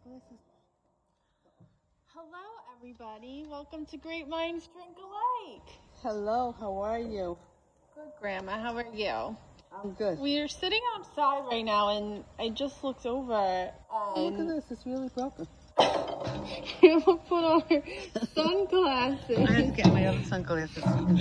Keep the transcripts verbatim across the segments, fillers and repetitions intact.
sunglasses. Hello, everybody. Welcome to Great Minds Drink Alike. Hello, how are you? Good, Grandma. How are you? I'm good. We are sitting outside right now, and I just looked over. And Oh, look at this. It's really broken. Grandma put on her sunglasses. I have to get my other sunglasses.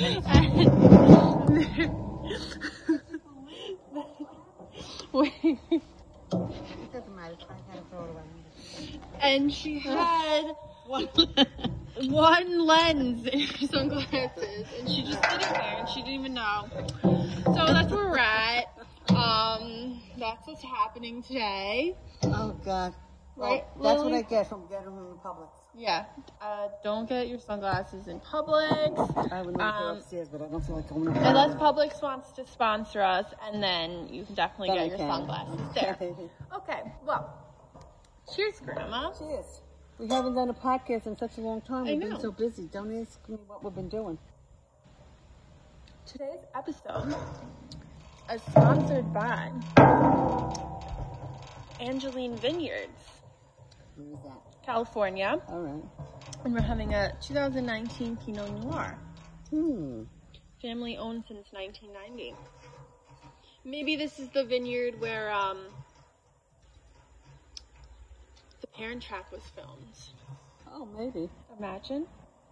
Wait. It doesn't matter. I gotta throw it away. And she had one, one lens in her sunglasses, and she just sitting there, and she didn't even know. So that's where we're at. Um, that's what's happening today. Oh, God. Right, well, that's Lily? what I get from getting them in Publix. Yeah. Uh, don't get your sunglasses in Publix. I would love to go Um, upstairs, but I don't feel like going up. Unless Publix wants to sponsor us, and then you can definitely Then get I your can. sunglasses there. Okay, well, cheers, Grandma. Cheers. We haven't done a podcast in such a long time. I We've know. been so busy. Don't ask me what we've been doing. Today's episode is sponsored by Angeline Vineyards, Where is that? California, All right. and we're having a two thousand nineteen Pinot Noir. Hmm. Family owned since nineteen ninety. Maybe this is the vineyard where um, the Parent Trap was filmed. Oh, maybe. Imagine.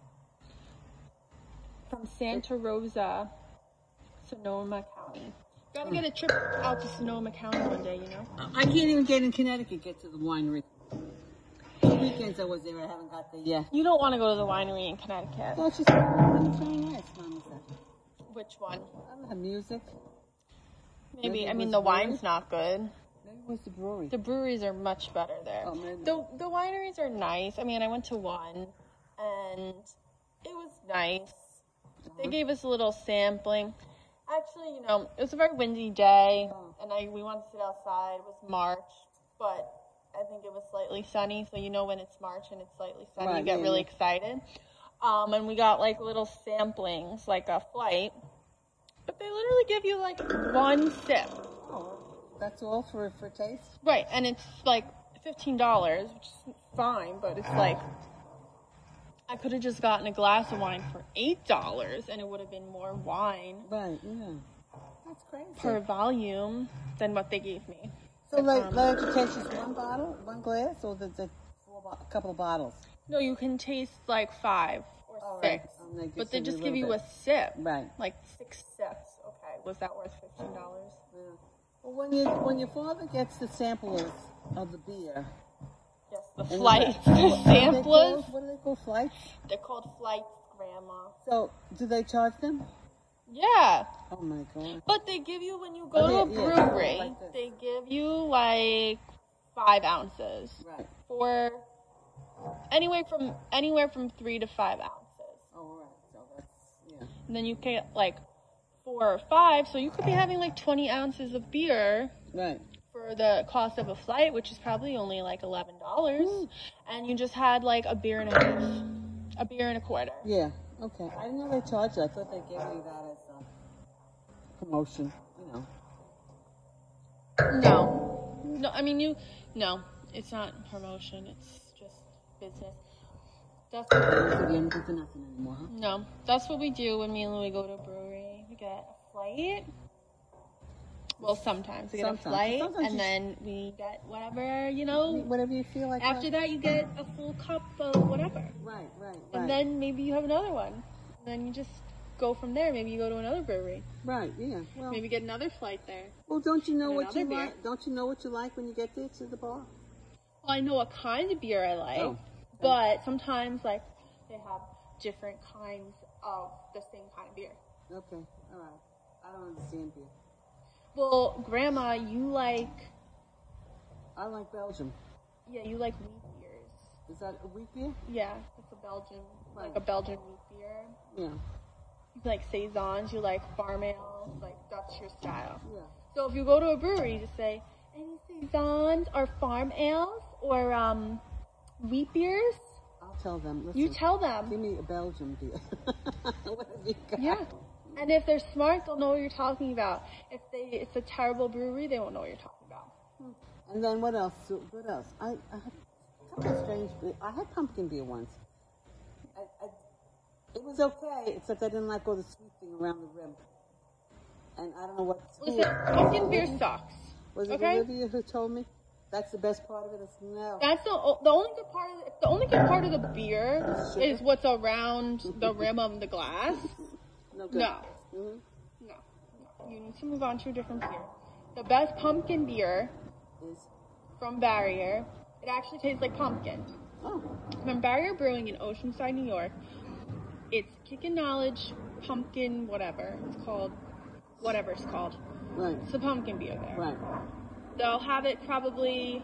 From Santa Rosa, Sonoma County. Gotta get a trip out to Sonoma County one day, you know? I can't even get in Connecticut, get to the winery. Two weekends I was there, I haven't got there yet. You don't want to go to the winery in Connecticut. Oh, she's very nice, Mama said. Which one? I don't have music. Maybe. Maybe I it mean, was the brewery? wine's not good. Maybe it was the brewery. The breweries are much better there. Oh, maybe. The, the wineries are nice. I mean, I went to one, and it was nice. They gave us a little sampling. Actually, you know, it was a very windy day, Oh. and I we wanted to sit outside. It was March, but I think it was slightly sunny. So you know when it's March and it's slightly sunny, Right, you get yeah, really yeah. excited. Um, and we got like little samplings, like a flight. But they literally give you like one sip. Oh, that's all for for taste? Right, and it's like fifteen dollars, which is fine, but it's like, I could have just gotten a glass of wine for eight dollars, and it would have been more wine Right, yeah. That's crazy. per volume than what they gave me. so, like, um, like you taste just one bottle, one glass, or there's a, four bo- a couple of bottles? No, you can taste like five or All right. six, And they but they send just a give you little a sip, Right. like six sips. Okay, was that worth fifteen dollars? Yeah. Well, when you when your father gets the samplers of the beer, Yes, the and flights, what- the what are they samplers. called? What do they call flights? They're called flights, Grandma. So, do they charge them? Yeah. Oh my God. But they give you, when you go Oh, to a yeah, yeah, brewery, like this. they give you like five ounces Right. for anywhere from anywhere from three to five ounces, Oh, all right. So that's yeah. and then you get like four or five. So you could be having like twenty ounces of beer Right. for the cost of a flight, which is probably only like eleven dollars, and you just had like a beer and a half, a beer and a quarter. Yeah. Okay. I didn't know they charged you. I thought they gave you that as a promotion. You know. No, no. I mean, you. No, it's not promotion. It's just business. That's what, So you don't do for nothing anymore, huh? no. That's what we do when me and Louie go to a brewery. We get a flight. Well, sometimes we get Sometimes. a flight, Sometimes and you- then we get whatever, you know. Whatever you feel like. After that, you get a full cup of whatever, Right. Right. Right. and then maybe you have another one. And then you just go from there. Maybe you go to another brewery. Right. Yeah. Well. Maybe get another flight there. Well, don't you know and what you another beer. like? Don't you know what you like when you get there to the bar? Well, I know what kind of beer I like, Oh. but sometimes like they have different kinds of the same kind of beer. Okay. All right. I don't understand beer. Well, Grandma, you like I like Belgium. yeah, you like wheat beers. Is that a wheat beer? Yeah, it's a Belgian like Right. a Belgian wheat beer. Yeah. You like saisons, you like farm ales, like that's your style. Yeah. So if you go to a brewery, you just say any saisons or farm ales or um wheat beers. I'll tell them. Listen, You tell them. Give me a Belgium beer. What have you got? Yeah. And if they're smart, they'll know what you're talking about. If they, it's a terrible brewery, they won't know what you're talking about. And then what else? So what else? I, I kind of strange. I had pumpkin beer once. I, I, it was okay, except I didn't like all the sweet thing around the rim. And I don't know what. Listen, pumpkin beer sucks. Was it okay? Olivia who told me that's the best part of it? It's no. That's the the only good part of the, the only good part of the beer is what's around the rim of the glass. No good. No. Mm-hmm. no, no. You need to move on to a different beer. The best pumpkin beer Is from Barrier. It actually tastes like pumpkin. oh. From Barrier Brewing in Oceanside, New York. It's Kickin' Knowledge Pumpkin whatever it's called. Whatever it's called. Right. It's a pumpkin beer there. Right. They'll have it probably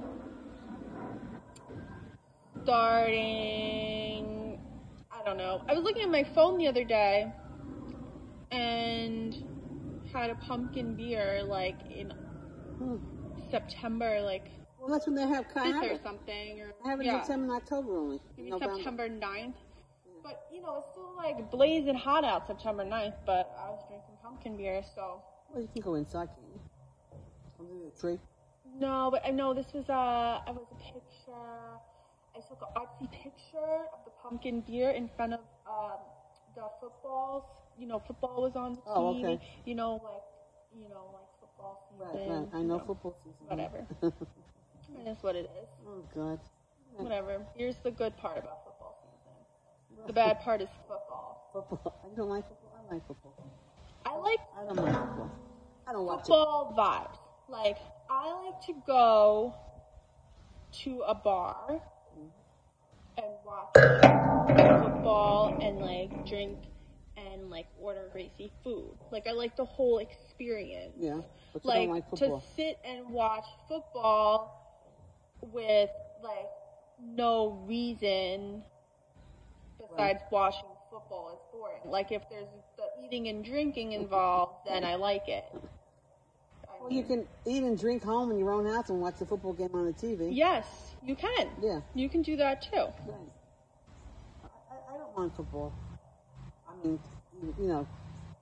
starting, I don't know. I was looking at my phone the other day and had a pumpkin beer like in Hmm. September, like Well, that's when they have kind fifth of or it. something. Or, I have it yeah, in September and October only. maybe November. September ninth. But, you know, it's still like blazing hot out September ninth, but I was drinking pumpkin beer, so. Well, you can go inside, can't you? Under the tree. No, but I know this was a, I was a picture, I took an artsy picture of the pumpkin beer in front of um, the footballs. You know, football was on the T V. Oh, okay. You know, like, you know, like football Right, season. right. I you know football season. Whatever. It is what it is. Oh, God. Whatever. Here's the good part about football season. The bad part is football. Football. You don't like football? I like football. I like I don't like football. I don't watch football vibes. Like, I like to go to a bar and watch football and, like, drink and, like, order racy food. Like, I like the whole experience. it. Yeah, but you Like, don't like football. to sit and watch football with, like, no reason besides watching football is boring. Like, if there's the eating and drinking involved, then I like it. I Well, you can eat and drink home in your own house and watch the football game on the T V. Yes, you can. Yeah. You can do that too. Right. I, I don't mind football. I mean, you, you know,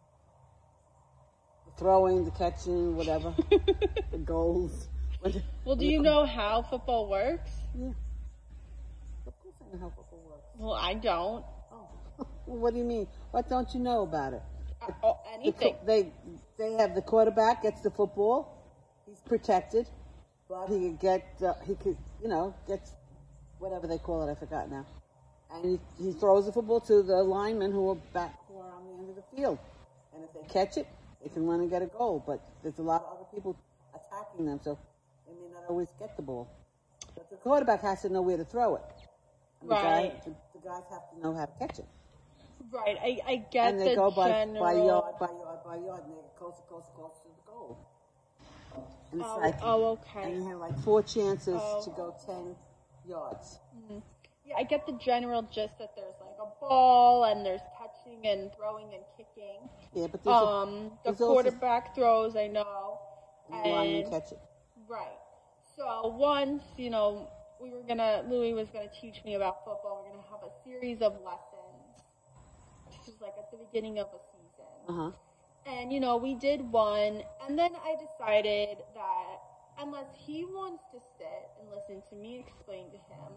the throwing, the catching, whatever, the goals. Well, do you know how football works? Yeah. Of course I know how football works. Well, I don't. Oh. Well, what do you mean? What don't you know about it? Uh, oh, The anything. co- they they have the quarterback gets the football. He's protected, but he could get uh, he could you know gets whatever they call it. I forgot now. And he, he throws the football to the linemen who are back who are on the end of the field. And if they catch it, they can run and get a goal. But there's a lot of other people attacking them, so they may not always get the ball. But the quarterback has to know where to throw it. And the guy- Right. the, the guys have to know how to catch it. Right. I, I get And they the go by, general. by yard, by yard, by yard, and they get closer, closer, closer to the goal. And it's Oh, like, oh, and okay. you have like four chances Oh. to go ten yards. Yeah, I get the general gist that there's like a ball and there's catching and throwing and kicking. Yeah, but there's Um, the there's also- quarterback throws, I know. a, the lineman And catch it. right. So once, you know, we were gonna, Louis was gonna teach me about football. We're gonna have a series of lessons. This is like at the beginning of a season. Uh huh. And, you know, we did one, and then I decided that unless he wants to sit and listen to me explain to him,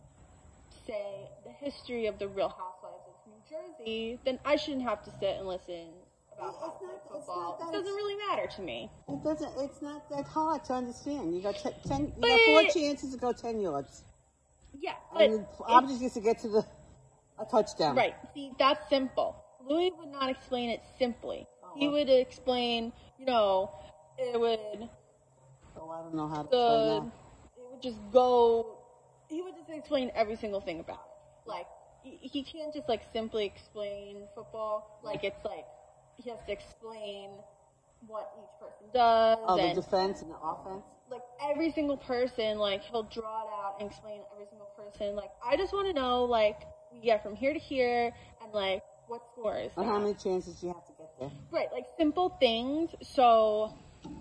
say, the history of the Real Housewives of New Jersey, then I shouldn't have to sit and listen about It's how to not- play it's football. not that It doesn't it's- really matter to me. It doesn't. It's not that hard to understand. You got te- ten. You But- got four chances to go ten yards, Yeah, but and the it's- object is to get to the a touchdown. right. See, that's simple. Louis would not explain it simply. He well. would explain, you know, it would So I don't know how to the explain that. it would just go. He would just explain every single thing about it. Like he, he can't just like simply explain football. Like it's like he has to explain what each person does Oh, the and defense and the offense. like every single person. Like he'll draw it out and explain every single person. Like I just want to know like we get from here to here and like what score is And how that? many chances you have to get there. Right, like simple things. So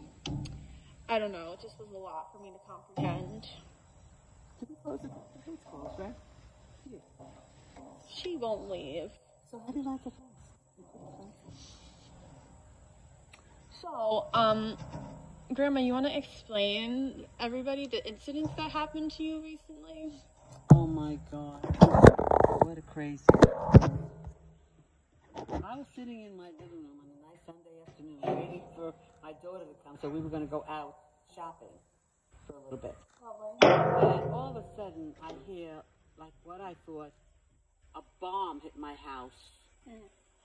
I don't know. It just was a lot for me to comprehend. Did we close it? The gate's closed, right? Yeah. She won't leave. So how do you like the fence? So, um, Grandma, you want to explain everybody the incidents that happened to you recently? Oh my God. What a crazy. I was sitting in my living room on a nice Sunday afternoon waiting for my daughter to come, so we were going to go out shopping for a little bit. Lovely. And all of a sudden, I hear, like what I thought, a bomb hit my house. Mm.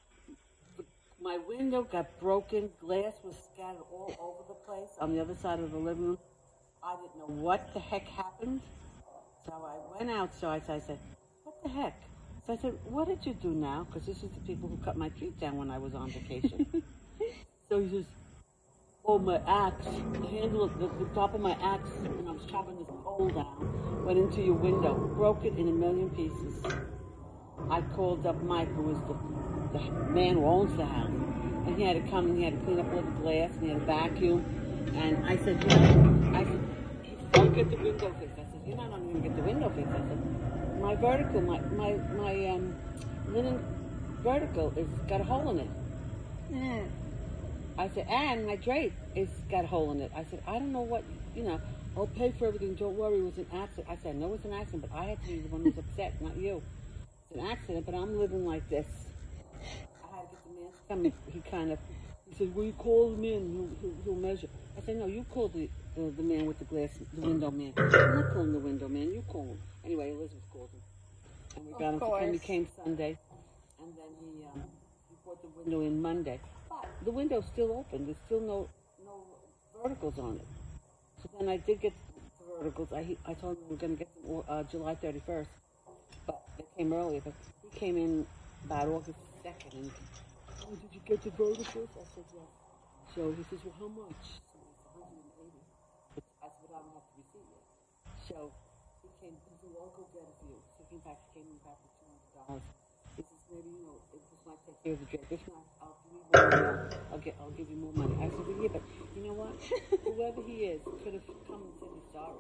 My window got broken. Glass was scattered all over the place on the other side of the living room. I didn't know what the heck happened. So I went outside. So I said, what the heck? So I said, what did you do now? Because this is the people who cut my tree down when I was on vacation. So he says, oh, my axe, the handle, the, the top of my axe, when I was chopping this pole down, went into your window, broke it in a million pieces. I called up Mike, who was the, the man who owns the house, and he had to come and he had to clean up all the glass and he had to vacuum. And I said, you know, I said, don't get the window fixed. I said, you're not going to get the window fixed. I said, my vertical, my my my um, linen vertical is got a hole in it. Mm. I said, and my drape is got a hole in it. I said, I don't know what, you know, I'll pay for everything. Don't worry, it was an accident. I said, I know it's an accident, but I had to be the one who's upset, not you. It's an accident, but I'm living like this. I had to get the man to come. He kind of, he said, well, you call him in, he'll, he'll, he'll measure. I said, no, you call the, the the man with the glass, the window man. I'm not calling the window man, you call him. Anyway, Elizabeth called him. And we got him to come. He came Sunday, and then he um, he brought the window in Monday. But the window's still open. There's still no no verticals on it. So then I did get the verticals. I I told him we were going to get them uh, July thirty-first, but they came earlier. But he came in about August second, and oh, did you get the verticals? I said yes. So he says, well, how much? So I said one hundred eighty. But I said, but I don't have the receipt yet. So he came. He said, well, I'll go get it for you. So he came back. He came in back with two hundred dollars. He says, maybe you know, if this might take care of the drape. If not, I'll give you more money. I'll get. I'll give you more money. I said, well, yeah, but you know what? Whoever he is could have come and said he's sorry.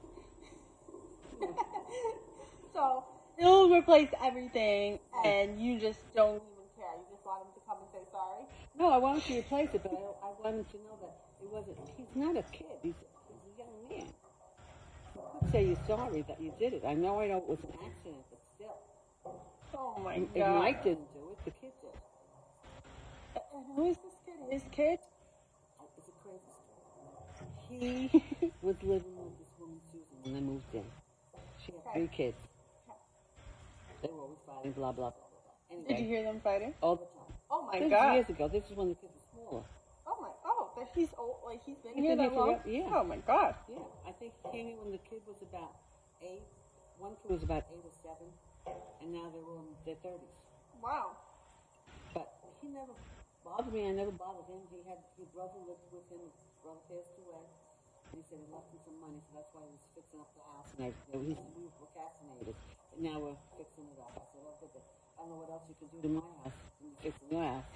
So he'll replace everything, and you just don't even care. You just want him to come and say sorry. No, I wanted to replace it, but I, I wanted to know that it wasn't. He's not a kid. He's, he's a young man. You could say you're sorry that you did it. I know, I know it was an accident, but still. Oh my And, God! and Mike didn't do it. The kid did. And who is this kid? His kid? It's a crazy story. He was living with this woman Susan when they moved in. She had three kids. They were always fighting. Blah blah blah blah blah. Anyway, Did you hear them fighting? all the time. Oh my This God! was years ago. This is when the kids were smaller. Oh my! Oh, but he's old. Like he's been He's here been that here long. forever, yeah. Oh my God! Yeah, I think he came in when the kid was about eight. One kid was about eight or seven, and now they're all in their thirties. Wow. But he never bothered me. I never bothered him. He had his brother lived with him. His brother passed away. And he said he left him some money, so that's why he was fixing up the house. And I, he said we were procrastinated, but now we're fixing it up. I said, oh, good. But I don't know what else you can do to my house when you're fixing your house.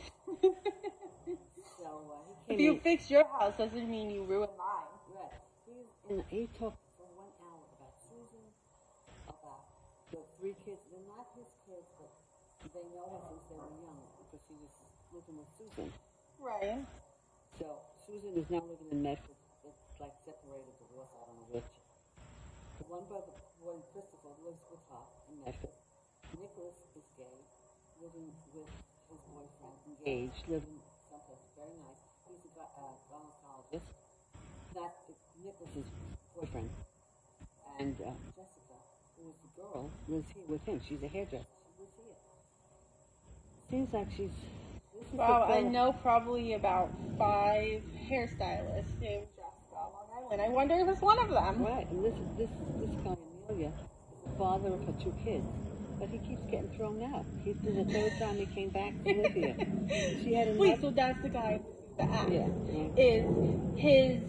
So uh, he came If you in. fix your house, doesn't mean you ruin mine. Right. He's, and he talked for one hour about Susan, about the three kids. They're not his kids, but they know her since they were young because he was living with Susan. Right. So Susan is now living in Medford. It's like separated, divorce, I don't know which. The one brother, boy Christopher, lives with her in Medford. Nicholas is gay, living with his boyfriend, engaged, living someplace very nice. He's a gy- uh, gynecologist. That's Nicholas's boyfriend. And uh, Jessica, who is the girl, lives here with him. She's a hairdresser. She lives here. Seems like she's. This is Wow, the I fellow- know probably about five hairstylists named Jessica on Long Island. I wonder if it's one of them. Right, and this this this guy Amelia is the father of her two kids, but he keeps getting thrown out. He's been the third time he came back to live here. She had another. Wait, so that's the guy who's the ex. Yeah, yeah. Is his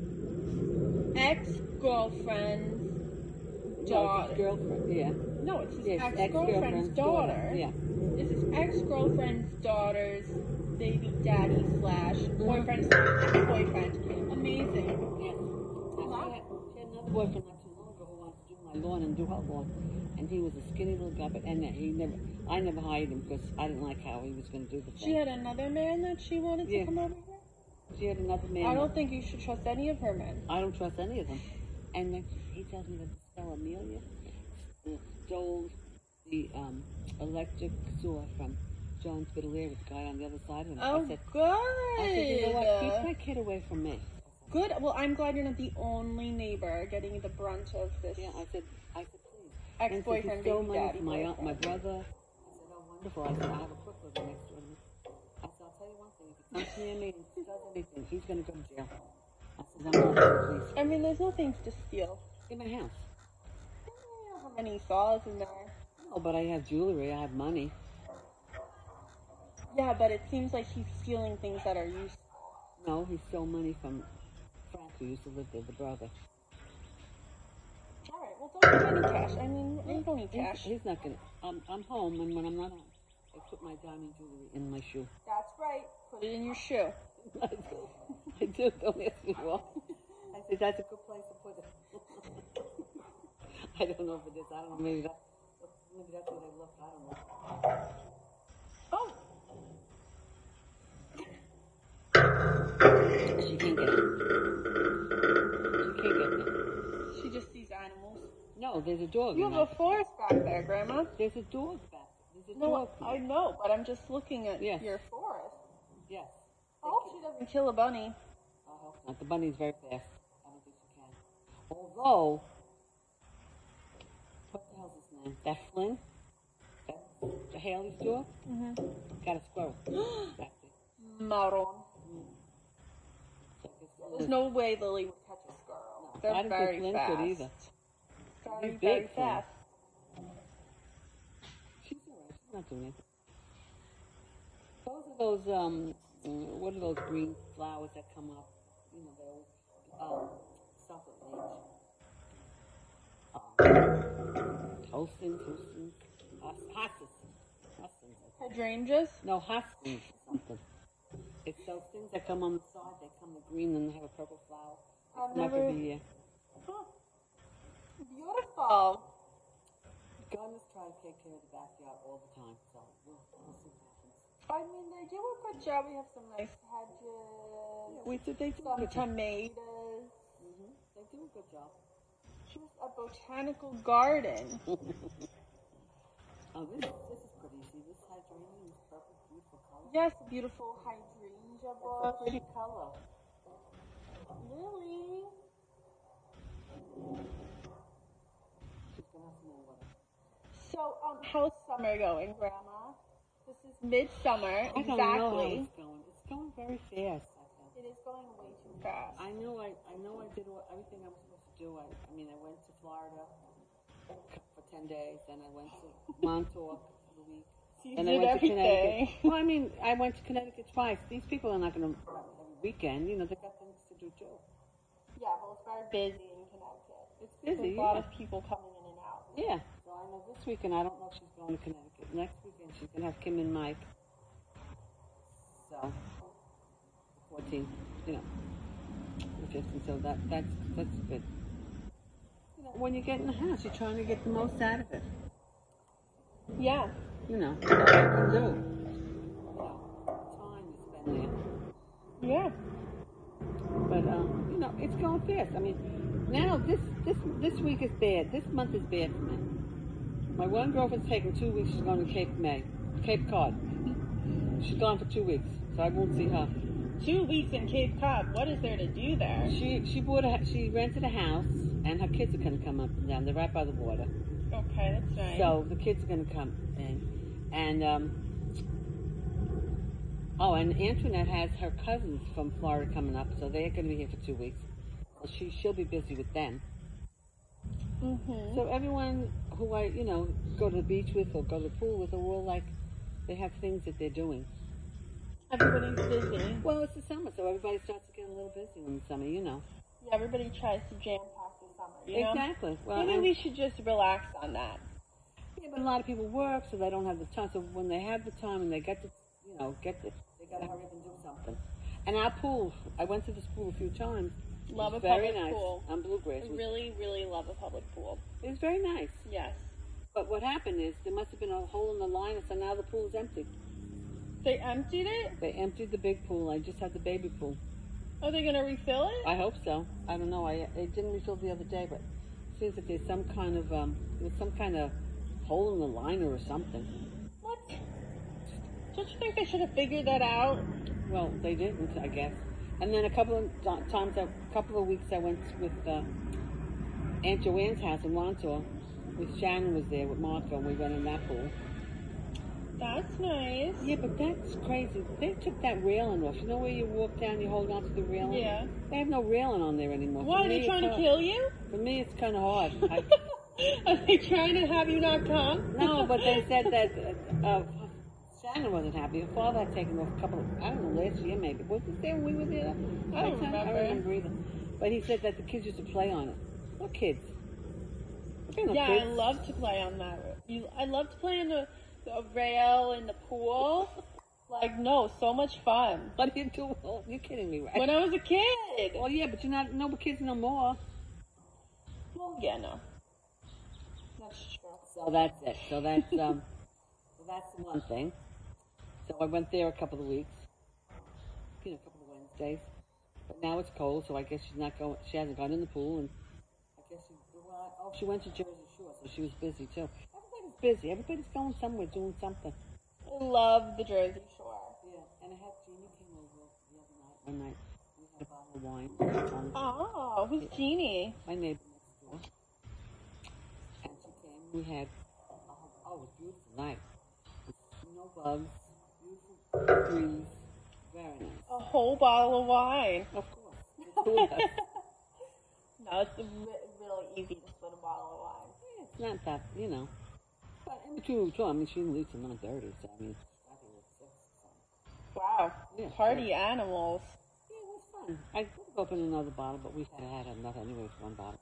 ex-girlfriend's No, daughter. it's his girlfriend. Yeah. No, it's his Yes, ex-girlfriend's daughter. Yeah. Is his ex-girlfriend's daughter's baby daddy slash boyfriend slash ex-boyfriend. Amazing. Yeah. Now, she, had, she had another boyfriend not too long ago who wanted to do my lawn and do her lawn, and he was a skinny little guy. But and he never, I never hired him because I didn't like how he was going to do the thing. She had another man that she wanted to Yeah. come over here? She had another man. I don't think you should trust any of her men. I don't trust any of them. And then he tells me that this fellow Amelia and stole the um, electric saw from John's Fiddler with the guy on the other side of him. Oh, I said, good. I said, you know what? Keep my kid away from me. Good. Well, I'm glad you're not the only neighbor getting the brunt of this. Yeah, I said, I said, please. Ex-boyfriend, stole baby money daddy, from my aunt, my boyfriend. brother. I said, oh, wonderful. I said, I have a crook living next door to me. I said, I'll tell you one thing. If he comes near me and does anything, he's going to go to jail. I said, I'm not the police. I mean, there's no things to steal. In my house. I don't know how many saws in there. Oh, but I have jewelry. I have money. Yeah, but it seems like he's stealing things that are useful. No, he stole money from Frank, who used to live there, the brother. All right, well, don't give any cash. I mean, you don't need He's, cash. he's not going to. Um, I'm home, and when I'm not home, I put my diamond jewelry in my shoe. That's right. Put it in your shoe. I do. I do. Don't ask me why. I said, that's a good place to put it. I don't know if it is. I don't know. Maybe, that, maybe that's where they look. I don't know. Oh. She can't get it. She can't get it. She just sees animals. No, there's a dog. You in have a that. forest back there, Grandma. There's a dog back there. There's a No, dog. I know, but I'm just looking at Yes. your forest. Yes. I hope she doesn't kill a bunny. I hope not. The bunny's very fast. I don't think she can. Although, what the hell's his name? That Flynn? That, the Haley's dog? Mm-hmm. Got a squirrel. Back there. Maron. So I guess There's no way Lily would catch a squirrel. No, They're I don't think very Flynn fast. could either. Very, He's very big, Flynn. fast. She's alright. She's not doing anything. Those are those, um, uh, what are those green flowers that come up? You know, they're, um, chocolate leaves. Um, Tolson, Tolson, Hostas. Hostins. Hydrangeas? No, Hostins or something. It's those things that come on the side, they come in green and they have a purple flower. They I've come up never- every year. Huh. Beautiful. Gardeners try to take care of the backyard all the time, so we'll, we'll see what happens. I mean, they do a good job. We have some nice hedges. We did, they do a Some good job. tomatoes. Mm-hmm. They do a good job. Just a botanical garden. Oh, this, this is pretty. See, this hydrangea is purple, beautiful color. Yes, a beautiful hydrangea That's a bush. pretty color. Lily. She's gonna have some more water. So, um, how's summer going, Grandma? This is midsummer, I don't exactly. know how it's going. It's going very fast, I think. It is going way too fast. I know I, I know I did all, everything I was supposed to do. I, I mean, I went to Florida for ten days, then I went to Montauk for the week. So you and did I went everything. to Connecticut. Well, I mean, I went to Connecticut twice. These people are not going to every weekend. You know, they've got things to do too. Yeah, well, it's very busy in Connecticut. It's busy. There's a lot yeah. of people coming in and out. Yeah. So I know this weekend, I don't know if she's going to Connecticut. Next weekend, she's going to have Kim and Mike. So, the fourteenth, you know, the fifteenth. So that, that's, that's good. You know, when you get in the house, you're trying to get the most out of it. Yeah. You know, what you can do. You know, time you spend there. Yeah. But, um, you know, it's going fast. I mean, now this, this, this week is bad. This month is bad for me. My one girlfriend's taking two weeks. She's going to Cape May, Cape Cod. She's gone for two weeks, so I won't see her. Two weeks in Cape Cod. What is there to do there? She she bought a she rented a house, and her kids are going to come up and down. They're right by the water, Okay, that's nice. so the kids are going to come in. And um, oh, and Antoinette has her cousins from Florida coming up, so they're going to be here for two weeks. So she she'll be busy with them. Mm-hmm. So everyone who I you know go to the beach with or go to the pool with are all like they have things that they're doing. Everybody's busy. Well, it's the summer, so everybody starts to get a little busy in the summer, you know. Yeah, everybody tries to jam pack the summer. You know? Exactly. Well, Maybe and- we should just relax on that. Yeah, but a lot of people work, so they don't have the time. So when they have the time and they get to, you know, get the, they got to hurry up and do something. And our pool, I went to this pool a few times. It Love was a very public nice. pool. On Bluegrass. I It was, really, really love a public pool. it was very nice. Yes. But what happened is there must have been a hole in the line, so now the pool is empty. They emptied it? They emptied the big pool. I just had the baby pool. Are they going to refill it? I hope so. I don't know. I it didn't refill the other day, but seems that there's some kind of um, there's some kind of hole in the liner or something. What? Don't you think they should have figured that out? Well, they didn't, I guess. And then a couple of t- times, a couple of weeks, I went with uh, Aunt Joanne's house in Montauk. With Shannon was there with Marco, and we went in that pool. That's nice. Yeah, but that's crazy. They took that railing off. You know where you walk down, you hold on to the railing? Yeah. They have no railing on there anymore. Why, are they trying to kill you? For me, it's kind of hard. I, Are they trying to have you knocked on? no, but they said that uh, uh, Shannon wasn't happy. Her father had taken off a couple of, I don't know, last year maybe. Was this there when we were there? I don't remember. I don't remember either. But he said that the kids used to play on it. What kids? No Yeah, kids. I love to play on that. You, I love to play on the, the rail in the pool. Like, no, so much fun. What do you do? Oh, you're kidding me, right? When I was a kid. Well, yeah, but you're not no kids no more. Well, yeah, no. That's true. So that's it. So that's um, so that's the one thing. So I went there a couple of weeks, you know, a couple of Wednesdays. But now it's cold, so I guess she's not going. She hasn't gone in the pool, and I guess she. Well, oh, she went to Jersey Shore, so she was busy too. Everybody's busy. Everybody's going somewhere, doing something. I love the Jersey Shore. Yeah, and I had Jeannie came over the other night. One night we had a bottle of wine. Oh, who's Jeannie? My neighbor next door. And she came. We had oh, oh it was a beautiful night. No bugs, beautiful breeze, very nice. A whole bottle of wine. Of course, the two of us. No, it's re- really easy to split a bottle of wine. Yeah, it's not that, you know. But in between we were I mean, she didn't leave till nine thirty, so I mean, I think it was six. So. Wow. Yeah, Party yeah. animals. Yeah, it was fun. I could have opened another bottle, but we had had enough anyway with one bottle.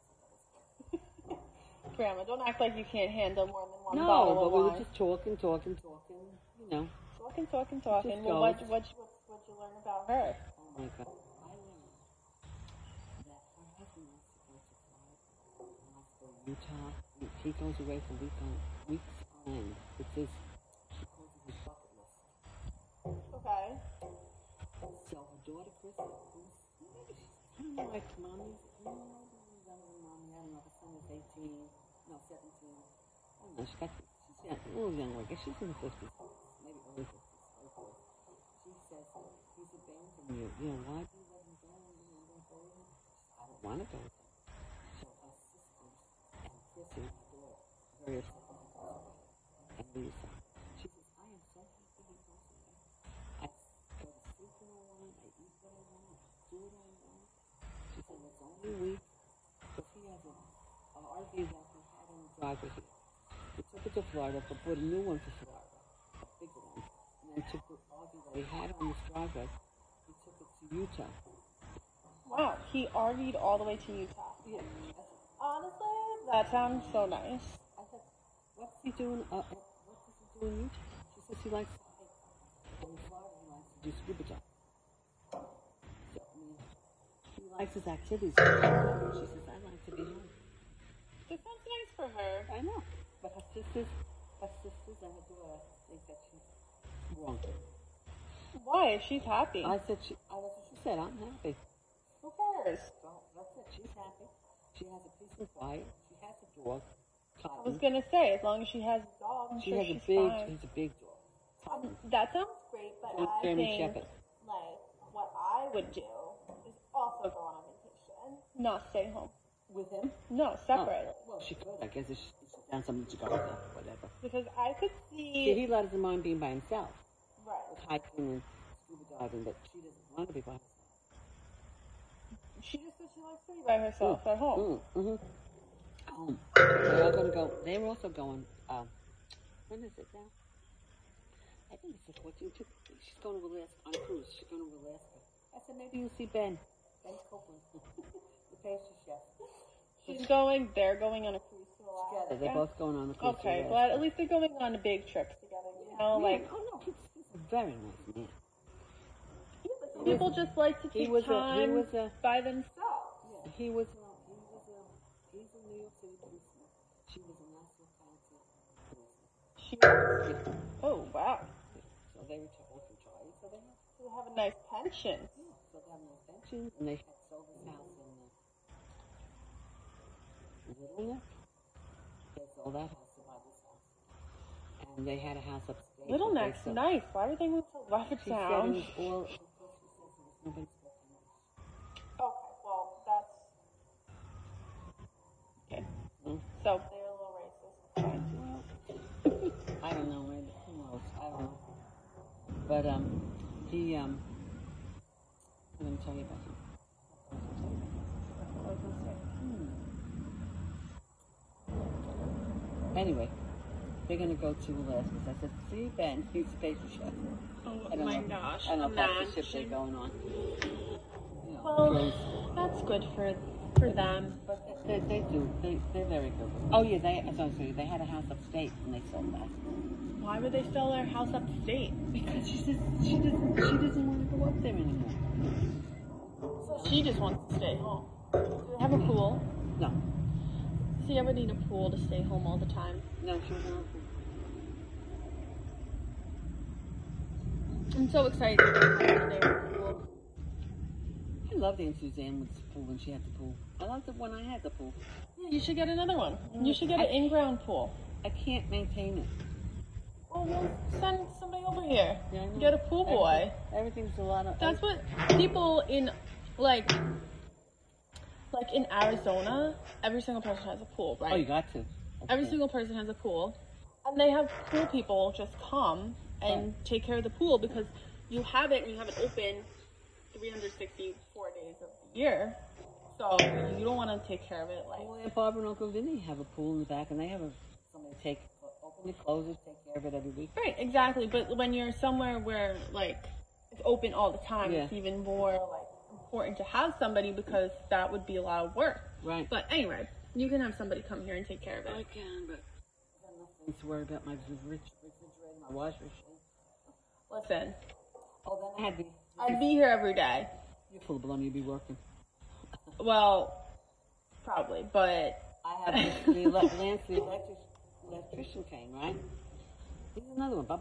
Grandma, don't act like you can't handle more than one no, bottle but of we wine. were just talking, talking, talking, you know. Talking, talking, talking. Just Well, go. what what what what you learn about her? Oh my God. I learned that her husband wants to go to Florida, wants to go to Utah. He goes away for week on, weeks on end. It's his, he calls it his bucket list. Okay. So her daughter, Chris, who's, maybe she's, I don't know, like mommy's, no, maybe younger than mommy. I don't know, her son is eighteen, no, seventeen. I don't know, she got, she's young, a little younger, I guess she's in the fifties, maybe early fifties, hopefully. She says, he's abandoned you. You know, why do you let him go? You know, you don't go with him? I don't want to go with him. So her sisters and Chrissy, my daughter, are very upset when he goes away. And Lisa. She says, I am so happy he goes away. I go to sleep when I want, I eat what I want, I do what I want. She said, it's only a week. Because he has a, a R V that he had on the driveway here. He took it to Florida, but put a new one for Florida, a bigger one. And then took the R V that he had on this driveway, he took it to Utah. Wow, he R V'd all the way to Utah. Yeah. Honestly, that sounds so nice. I said, what's he doing? Uh, uh, what does he do in Utah? She says he likes to hike. And in Florida, he likes to do scuba diving. So, I mean, he likes his activities. She says, I like to be home. That sounds nice for her. I know. But her sisters, her sisters and her daughter think that she's wrong. Why? She's happy. I said, she, I, that's what she said, I'm happy. Who cares? So, that's it. She's happy. She has a peace and quiet. She has a dog. I was gonna say, as long as she has a dog, I'm She sure has she's a big, fine. he's a big dog. Um, that sounds great, but Old I German think, Shepherd. like, what I would do is also go on a vacation, not stay home. With him? No, separately. Oh, well, she could. I guess if she, if she found something to go with her, whatever. Because I could See, see, he doesn't mind being by himself, right? hiking and scuba diving, but she doesn't want to be by herself. She just said she likes to be by herself at home. Mm, mm-hmm. Home. They're all going to go. They're also going. Um, when is it now? I think it's the fourteenth. She's going to Alaska on a cruise. She's going to Alaska. I said maybe you'll see Ben. Ben Copeland, the pastry chef. She's going. They're going on a cruise to Alaska. Together. They're both going on a cruise. Okay, to glad Alaska. at least they're going on a big trip together. You know, Yeah, like oh no, he's, he's a very nice man. some people just like to He take was a- he time was a- by themselves. Yeah, he was. Uh, he was a. He's a New York City policeman. She was a Nassau County policeman. She was. Oh wow. So they were both retired. So they had. They have a nice pension. Yeah. So they have a nice pension, and they had sold his house in. Uh, Little Neck. They sold that house to buy this house. And they had a house upstate. Little that they Neck's sold. nice. Why would they move to She said it Levittown? was all, because she said there was nobody spoke English. Okay, well, that's... Okay. Hmm? So, they're a little racist. Well, I don't know. Maybe. Who knows? I don't know. But, um, he, um, I'm going to tell you about him. Hmm. Anyway, they're going to go to Alaska. So I said, see, Ben, he's the pastry chef. Oh I don't my know. gosh. I don't know if that's the ship Imagine. they're going on. You know, Well, cruise. that's good for for them. But they, they do. They, they're very good. Oh, yeah, they, I'm sorry, they had a house upstate and they sold that. Why would they sell their house upstate? Because she says she doesn't, she doesn't want to go up there anymore. So she just wants to stay home. Do they have a pool? No. Does he ever need a pool to stay home all the time? No, she doesn't. I'm so excited to have a pool. I loved Aunt Suzanne with the pool when she had the pool. I loved it when I had the pool. Yeah, you should get another one. You should get an in-ground pool. I can't maintain it. Well, we'll send somebody over here. Yeah, I know. Get a pool boy. Everything, everything's a lot of... That's what people in, like, like in Arizona, every single person has a pool, right? Oh, you got to. Every single person has a pool. And they have pool people just come and Right. take care of the pool because you have it and you have it open three hundred sixty-four days of the year. So you don't want to take care of it like... Well, Aunt Barbara and Uncle Vinny have a pool in the back, and they have a, somebody take, open it, close it, take care of it every week. Right, exactly. But when you're somewhere where, like, it's open all the time, Yeah. it's even more, like, important to have somebody because that would be a lot of work. Right. But anyway, you can have somebody come here and take care of I it. can, but I got nothing to worry about my rich refrigerator, my wash machine. Listen, Oh, then I had the... I'd be here every day. You're full of baloney, you'd be working. Well, probably, but I have the, the ele- Lance, the electric, electrician came, right? Here's another one.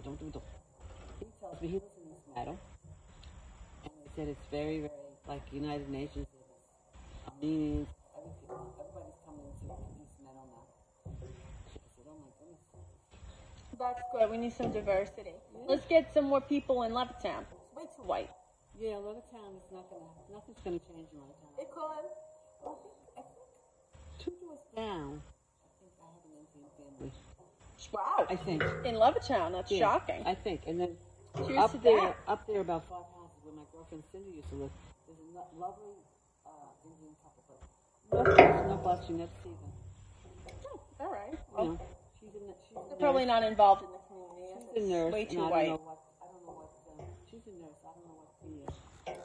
He tells me he lives in this meadow, and they said it's very, very like United Nations. There's Armenians, everything, everybody's coming into this meadow now. I said, oh my goodness. that's good. We need some diversity. Let's get some more people in Levittown. It's way too white. Yeah, Levittown is not gonna, nothing's gonna change in Levittown. It could. I think, I think two doors down, I think I have an Indian family. Wow. I think. In Levittown, that's Yeah, shocking. I think. And then Cheers up to there, that. up there about five houses where my girlfriend Cindy used to live, there's a lo- lovely uh, Indian couple, but no bus, no bus, you never see them. Oh, all right. You Well, know, she's a, n- she's a they're nurse. probably not involved in the community. She's It's a nurse. way and too I white. don't know what, I don't know what, um, she's a nurse, I don't know what she is.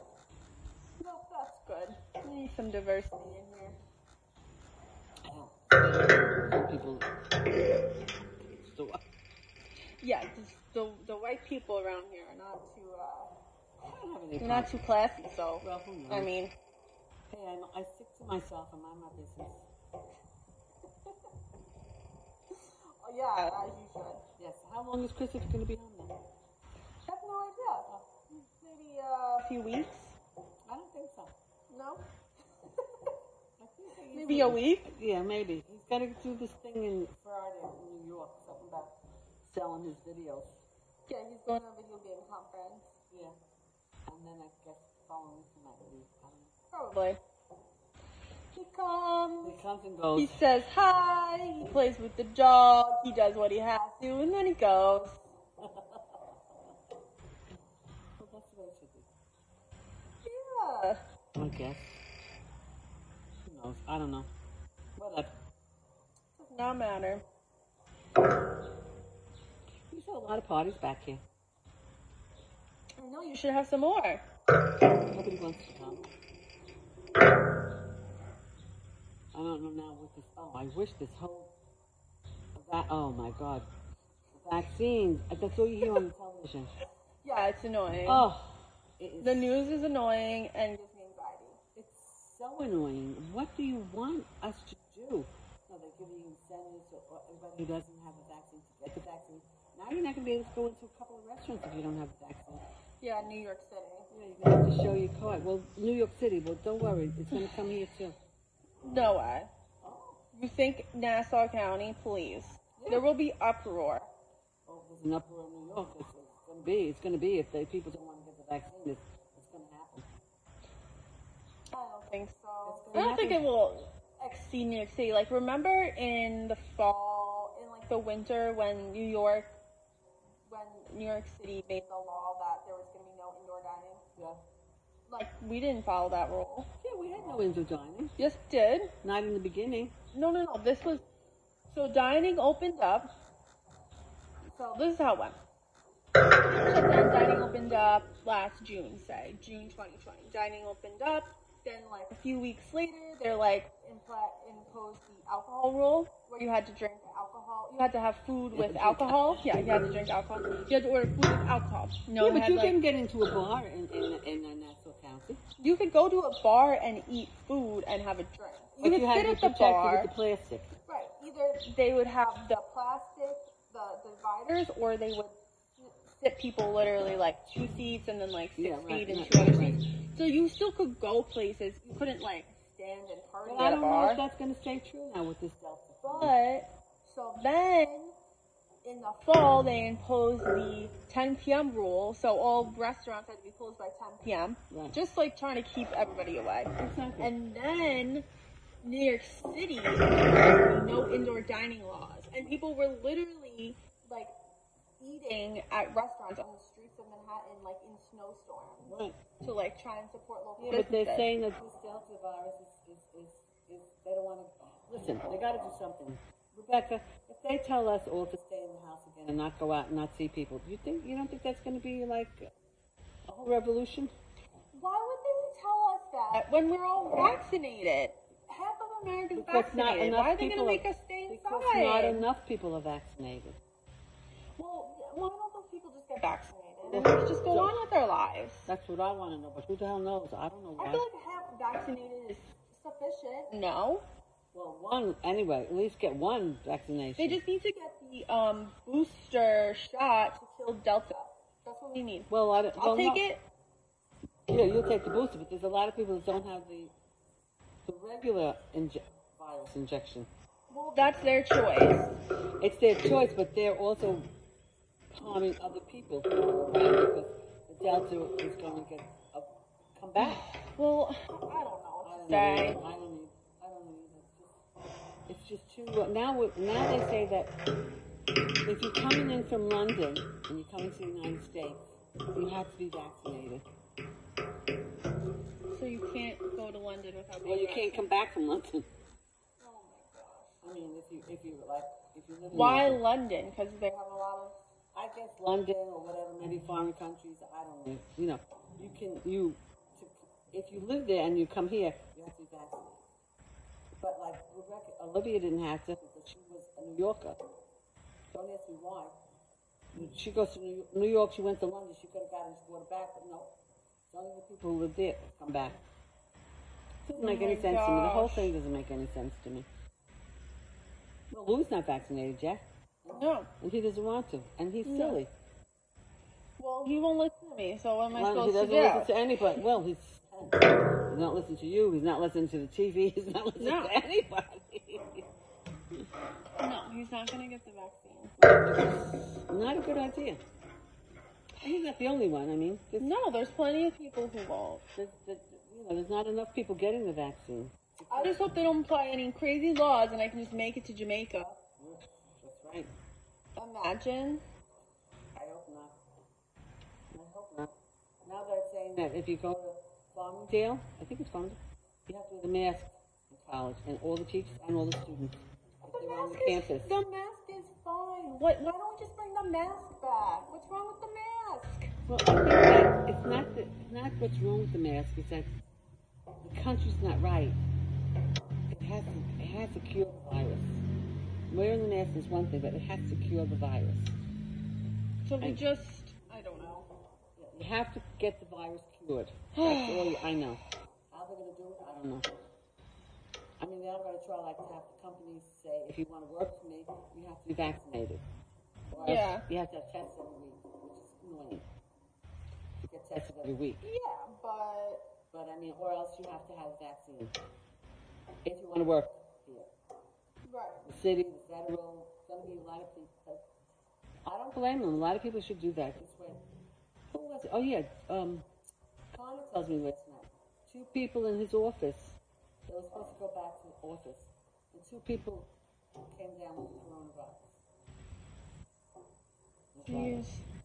No, that's good. We need some diversity in here. I don't, some people, so, Yeah, just the the white people around here are not too uh, I don't have any they're not too classy. So Well, who knows? I mean, Hey, I, I stick to myself and mind my business. oh yeah, as you should. Yes. How long is Christopher going to be home then? I have no idea. Maybe uh, a few weeks. I don't think so. No, I think they maybe usually- a week. Yeah, maybe. He's got to do this thing in Friday in New York, something about selling his videos. Yeah, he's going to a video game conference. Yeah. And then I guess following week he might leave. I don't know. Probably. He comes. He comes and goes. He says hi. He plays with the dog. He does what he has to, and then he goes. Well, that's the way it should be. Yeah. I guess. Who knows? I don't know. Whatever. Does not matter. We saw a lot of parties back here. I know you should have some more. Nobody wants to come. I don't know now with this. Oh, I wish this whole. That, oh my God. The vaccines. That's all you hear on the television. Yeah, it's annoying. Oh. It is, The news is annoying and gives me anxiety. it's so annoying. What do you want us to do? No, they give you incentives or or everybody who doesn't have a vaccine to get the vaccine. Now you're not going to be able to go into a couple of restaurants if you don't have a vaccine. Yeah, New York City. Yeah, you're going to have to show your card. Well, New York City, well, don't worry. It's going to come here too. No way. Oh. You think Nassau County, please. Yeah. There will be uproar. Well, there's an uproar in New York. It's, it's going to be. It's going to be if the people don't want to get the vaccine. It's, it's going to happen. I don't think so. It's I gonna don't think it happen. will exceed New York City. Like, remember in the fall, in like the winter, when New York, when New York City made the law that there was going to be no indoor dining? Yeah. Like, we didn't follow that rule. Yeah, we had no indoor dining. Yes, it did. Not in the beginning. No, no, no. This was so dining opened up. So this is how it went. Shutdown dining opened up last June, say June twenty twenty. Dining opened up. Then, like a few weeks later, they're like impl- imposed the alcohol rule, where you had to drink alcohol. You had to have food with alcohol. Yeah, you had to drink alcohol. You had to order food with alcohol. No, Yeah, they but had, you like, can get into a bar in in, in uh, Nassau County. you could go to a bar and eat food and have a drink. You But could you had sit to be at the protected bar. with the plastic. Right. Either they would have the plastic, the dividers, or they would sit people literally like two seats and then like six Yeah, right, feet and right, two other right. seats. So you still could go places. You couldn't like stand and party But I at a don't know bar. if that's going to stay true now with this Delta. But so then in the fall they imposed the ten p.m. rule. So all restaurants had to be closed by ten p.m. Right. Just like trying to keep everybody away. Exactly. And then New York City had no indoor dining laws, and people were literally like eating at restaurants on the streets of Manhattan, like in snowstorms, Right. to like try and support local Yeah, but businesses. they're saying that this Delta virus is, is, is, is they don't want to, listen, they got to do something. Rebecca, if they tell us all to stay in the house again and not go out and not see people, do you think, you don't think that's going to be like a whole revolution? Why would they tell us that when we're all vaccinated? Half of Americans Because vaccinated. not enough Why are they people going to are- make us stay Because inside? not enough people are vaccinated. Well, why don't those people just get vaccinated and let's just go So- on with their lives? That's what I want to know, but who the hell knows? I don't know I why. feel like half vaccinated is sufficient. No. Well, one, anyway, at least get one vaccination. They just need to get the um, booster shot to kill Delta. That's what we need. Well, I don't, I'll well, take no. it. Yeah, you'll take the booster, but there's a lot of people that don't have the the regular inje- virus injection. Well, that's their choice. It's their choice, but they're also harming other people because the Delta is going to get a, come back. Well, I don't know I what don't to know. say. either. I don't know. I don't know either. It's just, it's just too. Now, we- now they say that if you're coming in from London and you're coming to the United States, you have to be vaccinated. So you can't go to London without being Well, you can't come back from London. Oh my gosh. I mean, if you if you like if you live in Why London, London? Because they have a lot of. I guess London or whatever, maybe foreign countries. I don't know. You know, you can you to, if you live there and you come here, you have to be vaccinated. But like Rebecca, Olivia didn't have to because she was a New Yorker. Don't ask me why. She goes to New New York. She went to London. She could have gotten she brought it back, but no. It's only the people who live there come back. Doesn't make Oh any my sense to me. The whole gosh. thing doesn't make any sense to me. Well, Lou's not vaccinated yet, No. and he doesn't want to, and he's No. silly. Well, he won't listen to me, so what am I Well, he supposed to doesn't do? listen to anybody. Well, he's, he's not listening to you. He's not listening to the T V. He's not listening No. to anybody. No, he's not going to get the vaccine. Not a good idea. And he's not the only one. I mean, there's, No, there's plenty of people who won't. there's, there's, you know, there's not enough people getting the vaccine. I just hope they don't apply any crazy laws and I can just make it to Jamaica. That's right. Imagine. I hope not. I hope not. Now they're saying that if you go to Farmingdale, I think it's Farmingdale, you have to wear the mask in college, and all the teachers and all the students. If The they're on the mask, is, campus. the mask is fine. What? Why don't we just bring the mask back? What's wrong with the mask? Well, I think that it's not the, it's not what's wrong with the mask. It's that the country's not right. It has to, it has to cure the virus. Wearing the mask is one thing, but it has to cure the virus. So we And- just, I don't know. You have to get the virus cured. That's all you, I know. How they're going to do it, I don't know. I mean, they're going to try like to have the companies say, if you want to work for me, you have to be vaccinated. Or else Yeah. You have to have tests every week, which is annoying. You get tested every week. Yeah, but But I mean, or else you have to have a vaccine if you want to work here. Right. The city, the federal, going to be a lot of people. I don't blame them. A lot of people should do that. This way. Who was it? Oh, yeah. Um, Connor tells me last night. Two people in his office. They were supposed to go back to the office. And two people came down with coronavirus. Jeez.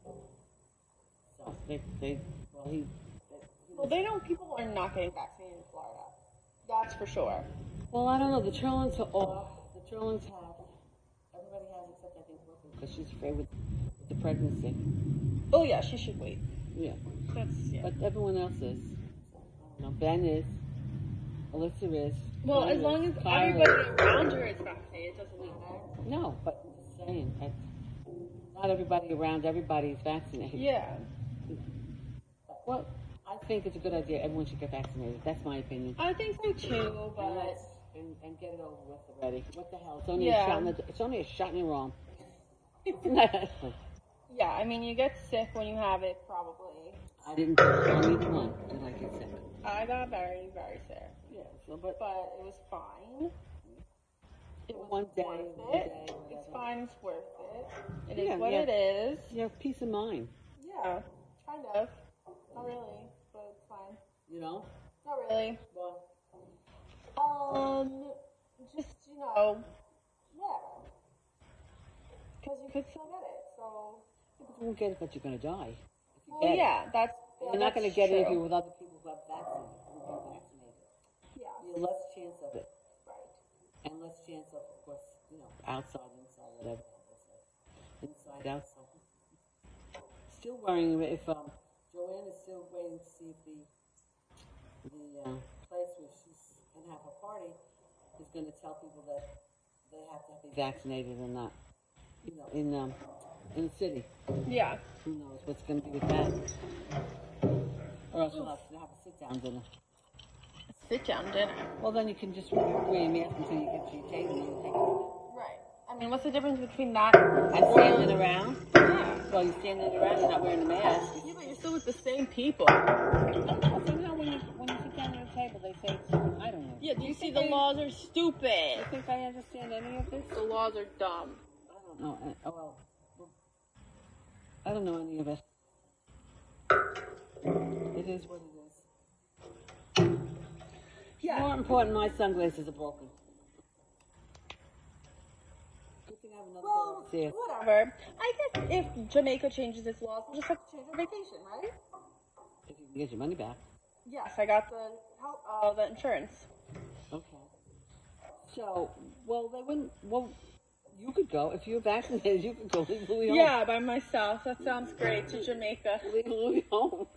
So they, they, well, he, they, he Well, they know people are not getting vaccinated in Florida. That's for sure. Well, I don't know. The Trillings are off. The Trillings have. Everybody has except I think Brooklyn because she's afraid with, with the pregnancy. Oh yeah, she should wait. Yeah. That's yeah. But everyone else is. I don't know. Ben is. Alyssa is. Well, Tyler as long as is, Tyler everybody is. around her is vaccinated, it doesn't matter. No, but I'm just saying. That not everybody around everybody is vaccinated. Yeah. Well, I think it's a good idea. Everyone should get vaccinated. That's my opinion. I think so too, And, but let's- and, and get it over with already. What the hell? It's only Yeah. a shot in the. It's only a shot in your arm. yeah, I mean, you get sick when you have it, probably. I didn't get it on either one. Did I get sick? I got very, very sick. Yeah. So, but But it was fine. It was one day, worth one it. day, It's whatever. fine, it's worth it. It is Yeah, what yeah. it is. You have peace of mind. Yeah, kind of. Not really, but it's fine. You know. Not really. Well, Um, just, you know, whatever. Because you could still get it, so. you won't get it, but you're gonna die. If you Well, get it. yeah, that's. Yeah, You're not that's gonna get it if true. you're with other people who have vaccinated. Who've been vaccinated. Yeah, You have less chance of it, right. and less chance of, of course, you know, outside, inside, whatever. Inside, outside. Still worrying if um, Joanne is still waiting to see if the the uh, place where she's gonna have her party is going to tell people that they have to be vaccinated or not. You know, in um, in the city. Yeah. Who knows what's going to be with that? Or else we'll have to have a sit-down dinner. Sit down dinner. Well, then you can just wear a mask until you get to your table and you take it. Right. I mean, what's the difference between that And standing around. Yeah. Well, you're standing around, you're not wearing a mask. Yeah, but you're still with the same people. Well, somehow when you, when you sit down at a table, they say it's, I don't know. Yeah, do you see think the I- laws are stupid? You think I understand any of this? The laws are dumb. I don't know. Uh, oh, well, well, I don't know any of it. It is what it is. Yeah. More important, my sunglasses are broken. Good thing I have another Well, pair upstairs. whatever. I guess if Jamaica changes its laws, we'll just have to change our vacation, right? If you can get your money back. Yes, I got the help, uh, the insurance. Okay. So, well, they wouldn't. Well, you could go if you're vaccinated. You could go leave Louis home. Yeah, by myself. That sounds great. To Jamaica. Leave Louis home.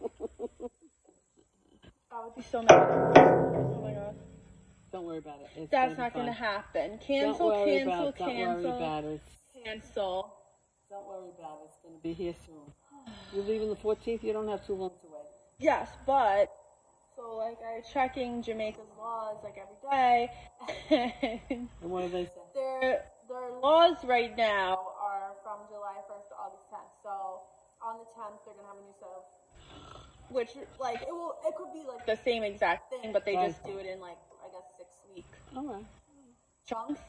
I would be so mad. Oh my god. Don't worry about it. It's That's gonna not be gonna fine. happen. Don't Cancel, worry cancel, about, Don't worry cancel, about it. cancel. Don't worry about it. It's going to be here soon. You're leaving the fourteenth. You don't have too long to wait. Yes, but so like I'm checking Jamaica's laws like every day, and And what do they say? their their laws right now are from July first to August tenth. So on the tenth, they're gonna have a new set of, which like it will it could be like the same exact thing, but they Right. just do it in like I guess six week All right. chunks.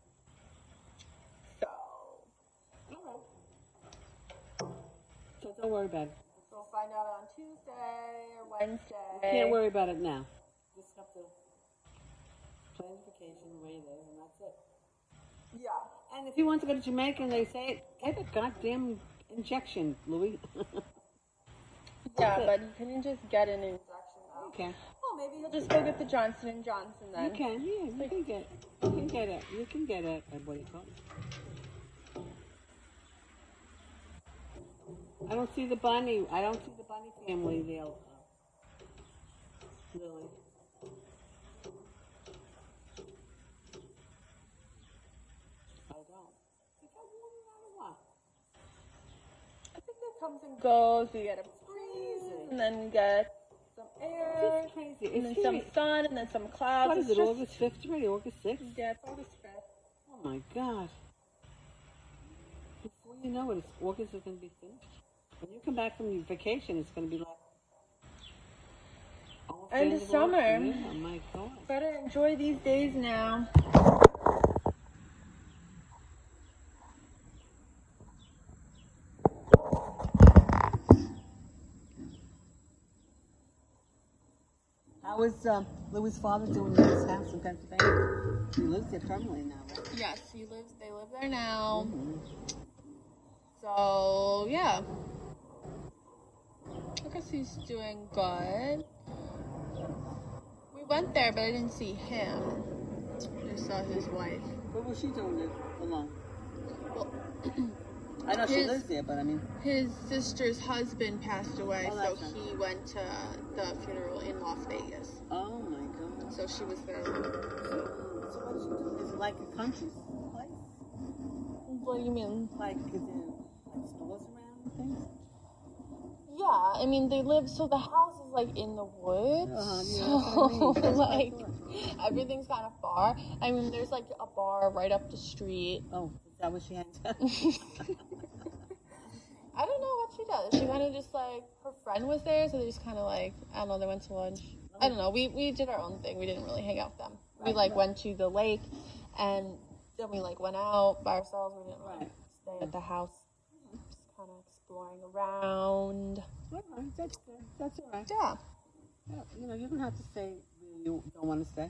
So All right. So don't worry about it. so we'll find out on Tuesday or Wednesday. Can't worry about it now. Just have to plan the vacation the way it is, and that's it. Yeah. And if you want to go to Jamaica and they say, get a goddamn injection, Louis. Yeah, it. but you couldn't just get an injection though. Okay. Well, maybe he'll just go get the Johnson and Johnson then. You can, yeah, you can get, you can get it, you can get it, uh, what do you call it? I don't see the bunny, I don't see the bunny family there, uh, Lily. I don't. I think I wore it out a while. I think that comes and goes. You get a breeze, and then you get some air, It's crazy. and then It's some very, sun, and then some clouds. what is It's it, just- August fifth already, August sixth? Yeah, it's August fifth. Oh my God. Before you know it, it's, August is going to be finished. When you come back from your vacation, it's going to be like... almost the End end of August. summer. Yeah, oh my God. Better enjoy these days now. How is um, Louis' father doing in his house in Pennsylvania? He lives there permanently now, right? Yes, he lives. They live there now. Mm-hmm. So yeah, I guess he's doing good. We went there, but I didn't see him. I just saw his wife. What was she doing there alone? Well, I know she his- lives there, but I mean, his sister's husband passed away, Oh, so that's right. he went to the funeral in Las Vegas. oh my God. So she was there. So, so what does she do? Is it like a country place? What do you mean? Like, is there like stores around and things? Yeah, I mean they live. So the house is like in the woods. Uh-huh, yeah, so that's what I mean. That's what I like thought. everything's kind of far. I mean, there's like a bar right up the street. Oh, is that what she hangs out? I don't know what she does. She kind of just like her friend was there, so they just kind of like I don't know. They went to lunch. I don't know. We we did our own thing. We didn't really hang out with them. We Right, like right. went to the lake, and then we like went out by ourselves. We didn't really Right. stay at the house. Just kind of exploring around. All right, that's good. That's all right. Yeah. Yeah, you know, you don't have to say where you don't want to stay.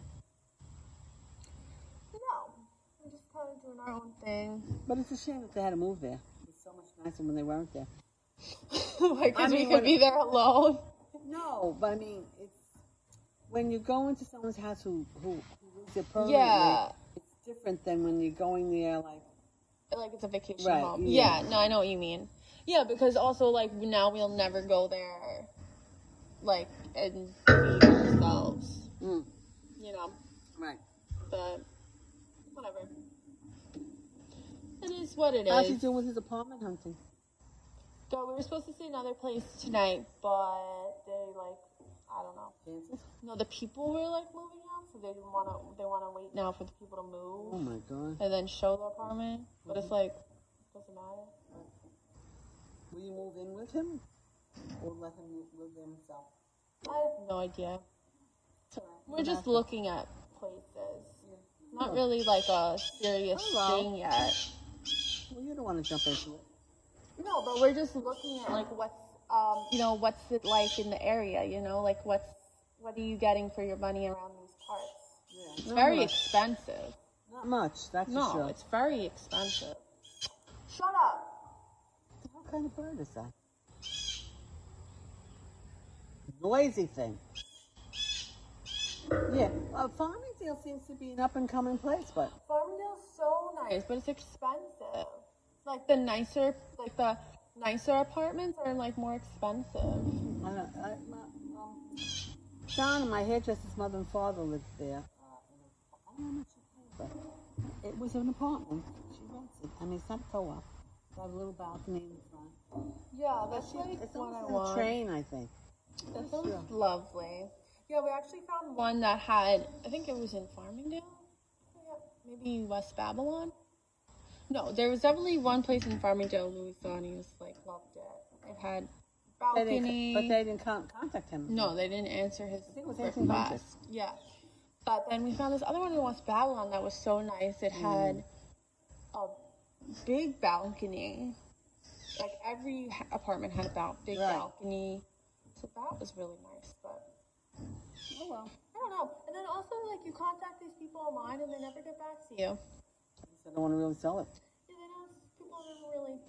No, we're just kind of doing our own thing. But it's a shame that they had to move there. It was so much nicer when they weren't there. like, I cause we mean, could when- be there alone. No, but I mean, it's when you go into someone's house who who, who lives there permanently. Yeah. It's different than when you're going there like. Like it's a vacation Right, home. yeah. Yeah. No, I know what you mean. Yeah, because also like now we'll never go there, like and be ourselves. Mm, You know, right. but whatever. It is what it How's he is. doing with his apartment hunting? So we were supposed to see another place tonight, but they like I don't know. Chances? No, the people were like moving out, so they didn't want to. They want to wait now for the people to move. Oh my God. And then show the apartment, but it's like doesn't matter. Will you move in with him, or let him live there himself? I have no idea. It's all right. We're just looking at places, Yeah. not really like a serious Oh, well. thing yet. Well, you don't want to jump into it. No, but we're just looking at like what's um you know what's it like in the area. You know, like what's what are you getting for your money around these parts? Yeah. It's Not very much. expensive. Not much. That's No, for sure. it's very expensive. Shut up. What kind of bird is that? Noisy thing. Yeah, uh, Farmingdale seems to be an up and coming place, but Farmingdale's so nice, but it's expensive. Like the nicer, like the nicer apartments are like more expensive. I don't, I, my, um, Donna, my hairdresser's mother and father lived there. Uh, I don't know how much she paid, but it was an apartment. She rents it. I mean, it's not a co-op. Got a little balcony in front. Yeah, that's She- like it's what I almost on want. a train, I think. That Sure. sounds lovely. Yeah, we actually found one that had, I think it was in Farmingdale? Yeah, maybe West Babylon? No, there was definitely one place in Farmingdale Louis saw and he was like, loved it. It had They didn't, balcony. but they didn't con- contact him. No, they didn't answer his think it was eighteen hundred. request. Yeah. But then we found this other one in West Babylon that was so nice. It had a big balcony. Like every ha- apartment had a bal- big Right. balcony. So that was really nice, but Oh well. I don't know. And then also, like, you contact these people online and they never get back to you. I guess I don't want to really sell it. Yeah, they don't, people don't really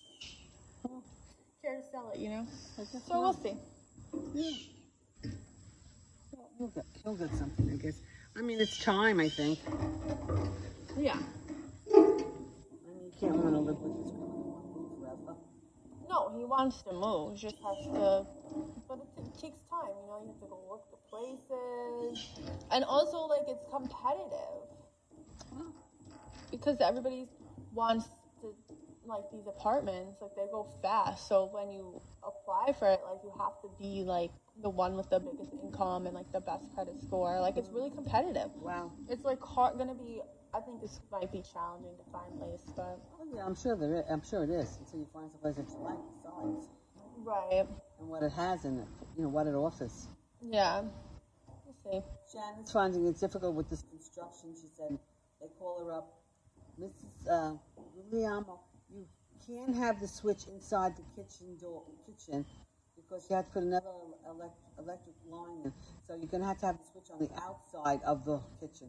care to sell it, you know? I guess So we'll not. see. Yeah. Well, he'll get, he'll get something, I guess. I mean, it's time, I think. Yeah. I mean, you can't want to live with this girl forever. No, he wants to move. He just has to. But it, it takes time, you know. You have to go look the places, and also like it's competitive because everybody wants to like these apartments. Like they go fast, so when you apply for it, like you have to be like the one with the biggest income and like the best credit score. Like it's really competitive. Wow. It's like hard, gonna be. I think this might be challenging to find a place, but Oh yeah, I'm sure there is. I'm sure it is until you find someplace that you like besides right, and what it has in it. You know what it offers. yeah. We'll see. Shannon's finding it difficult with this construction. She said they call her up, Missus Uh, Guglielmo, you can't have the switch inside the kitchen door kitchen because you have to put another elect- electric line in. So you're going to have to have the switch on the outside of the kitchen.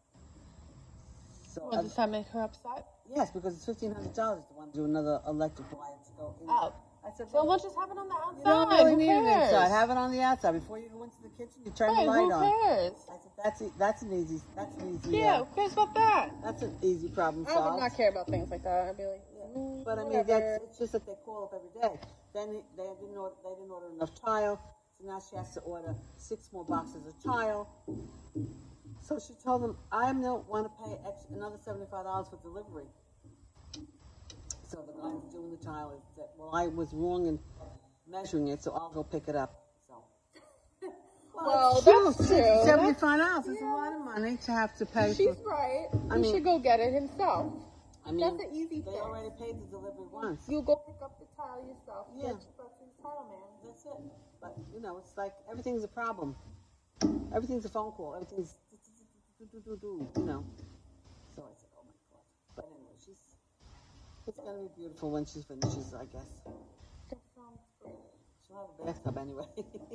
So Well, does that make her upset? yes, because it's fifteen hundred dollars to want to do another electric wire to go in. Oh. I said, So we'll just have it on the outside. you don't really who need cares? it inside. Have it on the outside before you go into the kitchen. You turn Hey, the light who on. cares? I said, that's e- that's an easy that's an easy. Yeah, uh, who cares about that? that's an easy problem I solved. would not care about things like that. I'd be like, mm, But I mean, whatever. that's, it's just that they call up every day. Then they, they didn't order, they didn't order enough tile, so now she has to order six more boxes of tile. So she told them, I don't want to pay extra, another seventy-five dollars for delivery. So the guy who's doing the tile is said, well, I was wrong in measuring it, so I'll go pick it up. So. Well, it's that's true. true. seventy-five dollars is Yeah. a lot of money to have to pay She's for. right. I he mean- should go get it himself. I mean, That's an easy they thing. already paid the delivery once. You go pick up the tile yourself. Yeah. Get your fucking tile man. That's it. But, you know, it's like everything's a problem. Everything's a phone call. Everything's, you know. So I said, oh my God. But anyway, she's, it's going to be beautiful when she finishes, I guess. That sounds great. She'll have a bathtub anyway.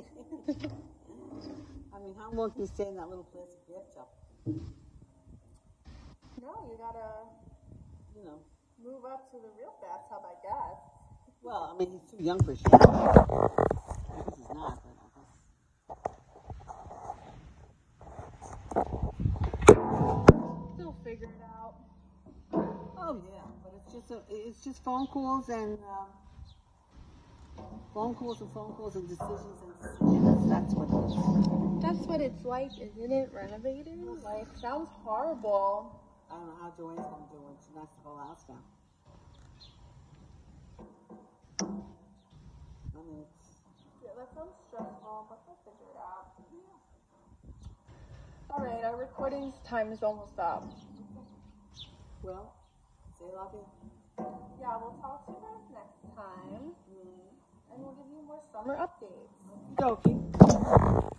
I mean, how long can you stay in that little plastic bathtub? No, you gotta You know. move up to the real bathtub, I guess. Well, I mean, he's too young for a shower. I guess he's not, but Still figure it out. oh yeah, but it's just a, it's just phone calls and um, phone calls and phone calls and decisions and decisions. That's what it is. That's what it's like, isn't it? Renovating? Like, sounds horrible. I don't know how Joanne's gonna do when she knocks the whole house down. I mean, it's, Yeah, that sounds stressful, but we'll figure it out. Alright, our recording time is almost up. well, say love you. Yeah, we'll talk to you guys next time. And we'll give you more summer updates. Okie dokie.